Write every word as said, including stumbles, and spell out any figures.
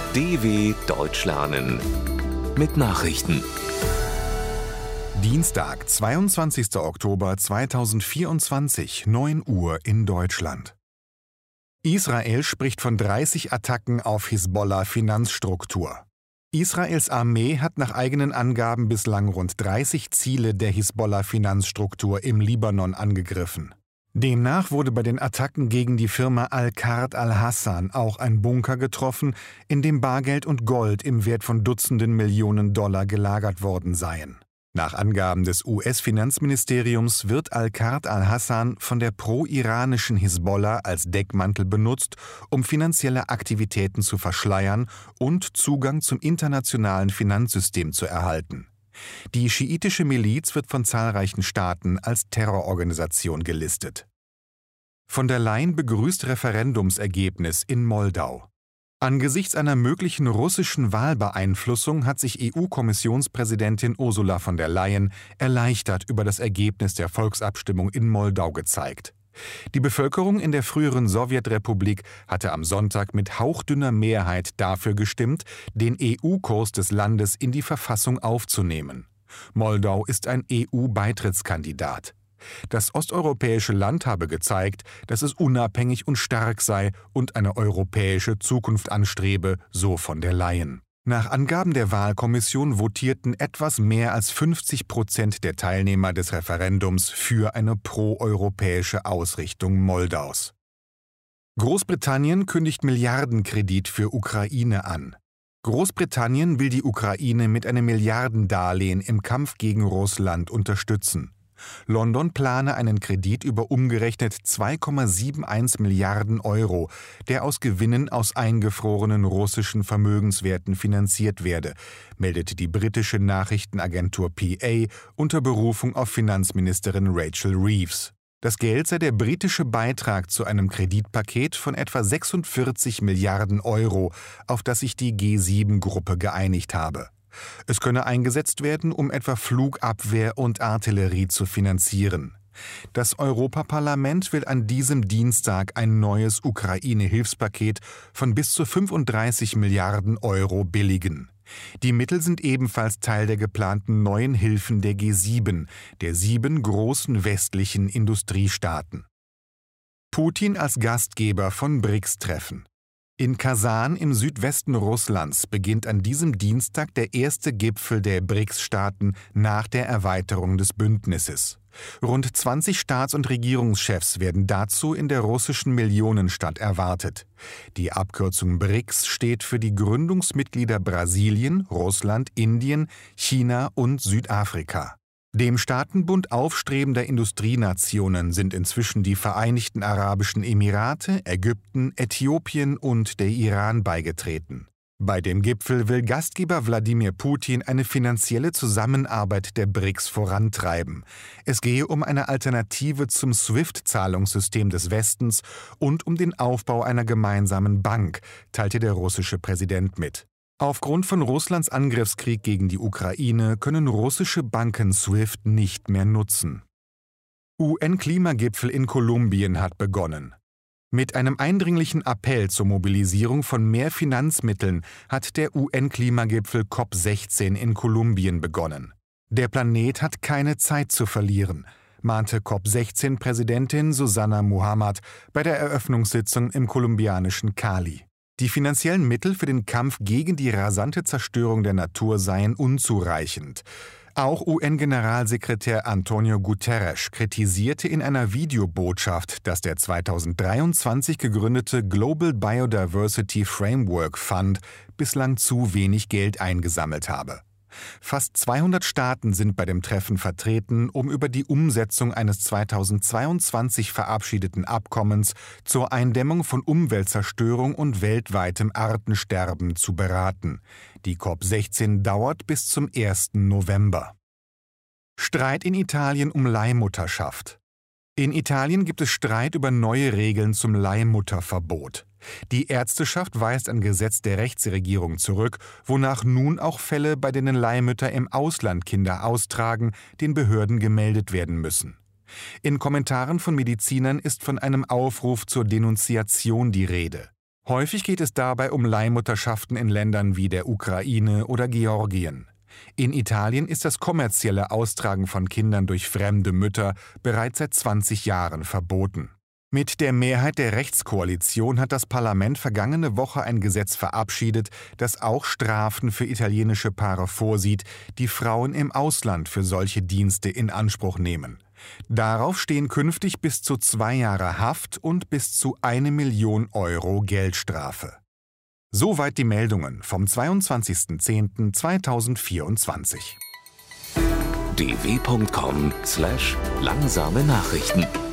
D W Deutsch lernen mit Nachrichten. Dienstag, zweiundzwanzigster Oktober zweitausendvierundzwanzig, neun Uhr in Deutschland. Israel spricht von dreißig Attacken auf Hisbollah-Finanzstruktur. Israels Armee hat nach eigenen Angaben bislang rund dreißig Ziele der Hisbollah-Finanzstruktur im Libanon angegriffen. Demnach wurde bei den Attacken gegen die Firma Al-Qard al-Hassan auch ein Bunker getroffen, in dem Bargeld und Gold im Wert von Dutzenden Millionen Dollar gelagert worden seien. Nach Angaben des U S-Finanzministeriums wird Al-Qard al-Hassan von der pro-iranischen Hisbollah als Deckmantel benutzt, um finanzielle Aktivitäten zu verschleiern und Zugang zum internationalen Finanzsystem zu erhalten. Die schiitische Miliz wird von zahlreichen Staaten als Terrororganisation gelistet. Von der Leyen begrüßt Referendumsergebnis in Moldau. Angesichts einer möglichen russischen Wahlbeeinflussung hat sich E U-Kommissionspräsidentin Ursula von der Leyen erleichtert über das Ergebnis der Volksabstimmung in Moldau gezeigt. Die Bevölkerung in der früheren Sowjetrepublik hatte am Sonntag mit hauchdünner Mehrheit dafür gestimmt, den E U-Kurs des Landes in die Verfassung aufzunehmen. Moldau ist ein E U-Beitrittskandidat. Das osteuropäische Land habe gezeigt, dass es unabhängig und stark sei und eine europäische Zukunft anstrebe, so von der Leyen. Nach Angaben der Wahlkommission votierten etwas mehr als fünfzig Prozent der Teilnehmer des Referendums für eine proeuropäische Ausrichtung Moldaus. Großbritannien kündigt Milliardenkredit für Ukraine an. Großbritannien will die Ukraine mit einem Milliardendarlehen im Kampf gegen Russland unterstützen. London plane einen Kredit über umgerechnet zwei Komma einundsiebzig Milliarden Euro, der aus Gewinnen aus eingefrorenen russischen Vermögenswerten finanziert werde, meldete die britische Nachrichtenagentur P A unter Berufung auf Finanzministerin Rachel Reeves. Das Geld sei der britische Beitrag zu einem Kreditpaket von etwa sechsundvierzig Milliarden Euro, auf das sich die G sieben Gruppe geeinigt habe. Es könne eingesetzt werden, um etwa Flugabwehr und Artillerie zu finanzieren. Das Europaparlament will an diesem Dienstag ein neues Ukraine-Hilfspaket von bis zu fünfunddreißig Milliarden Euro billigen. Die Mittel sind ebenfalls Teil der geplanten neuen Hilfen der G sieben, der sieben großen westlichen Industriestaaten. Putin als Gastgeber von BRICS-Treffen. In Kasan im Südwesten Russlands beginnt an diesem Dienstag der erste Gipfel der BRICS-Staaten nach der Erweiterung des Bündnisses. Rund zwanzig Staats- und Regierungschefs werden dazu in der russischen Millionenstadt erwartet. Die Abkürzung BRICS steht für die Gründungsmitglieder Brasilien, Russland, Indien, China und Südafrika. Dem Staatenbund aufstrebender Industrienationen sind inzwischen die Vereinigten Arabischen Emirate, Ägypten, Äthiopien und der Iran beigetreten. Bei dem Gipfel will Gastgeber Wladimir Putin eine finanzielle Zusammenarbeit der BRICS vorantreiben. Es gehe um eine Alternative zum SWIFT-Zahlungssystem des Westens und um den Aufbau einer gemeinsamen Bank, teilte der russische Präsident mit. Aufgrund von Russlands Angriffskrieg gegen die Ukraine können russische Banken SWIFT nicht mehr nutzen. U N-Klimagipfel in Kolumbien hat begonnen. Mit einem eindringlichen Appell zur Mobilisierung von mehr Finanzmitteln hat der U N-Klimagipfel COP sechzehn in Kolumbien begonnen. Der Planet hat keine Zeit zu verlieren, mahnte COP sechzehn-Präsidentin Susana Muhammad bei der Eröffnungssitzung im kolumbianischen Cali. Die finanziellen Mittel für den Kampf gegen die rasante Zerstörung der Natur seien unzureichend. Auch U N-Generalsekretär Antonio Guterres kritisierte in einer Videobotschaft, dass der zweitausenddreiundzwanzig gegründete Global Biodiversity Framework Fund bislang zu wenig Geld eingesammelt habe. Fast zweihundert Staaten sind bei dem Treffen vertreten, um über die Umsetzung eines zweitausendzweiundzwanzig verabschiedeten Abkommens zur Eindämmung von Umweltzerstörung und weltweitem Artensterben zu beraten. Die COP sechzehn dauert bis zum ersten November. Streit in Italien um Leihmutterschaft. In Italien gibt es Streit über neue Regeln zum Leihmutterverbot. Die Ärzteschaft weist ein Gesetz der Rechtsregierung zurück, wonach nun auch Fälle, bei denen Leihmütter im Ausland Kinder austragen, den Behörden gemeldet werden müssen. In Kommentaren von Medizinern ist von einem Aufruf zur Denunziation die Rede. Häufig geht es dabei um Leihmutterschaften in Ländern wie der Ukraine oder Georgien. In Italien ist das kommerzielle Austragen von Kindern durch fremde Mütter bereits seit zwanzig Jahren verboten. Mit der Mehrheit der Rechtskoalition hat das Parlament vergangene Woche ein Gesetz verabschiedet, das auch Strafen für italienische Paare vorsieht, die Frauen im Ausland für solche Dienste in Anspruch nehmen. Darauf stehen künftig bis zu zwei Jahre Haft und bis zu eine Million Euro Geldstrafe. Soweit die Meldungen vom zweiundzwanzigsten zehnten zweitausendvierundzwanzig. d w punkt com slash langsame Nachrichten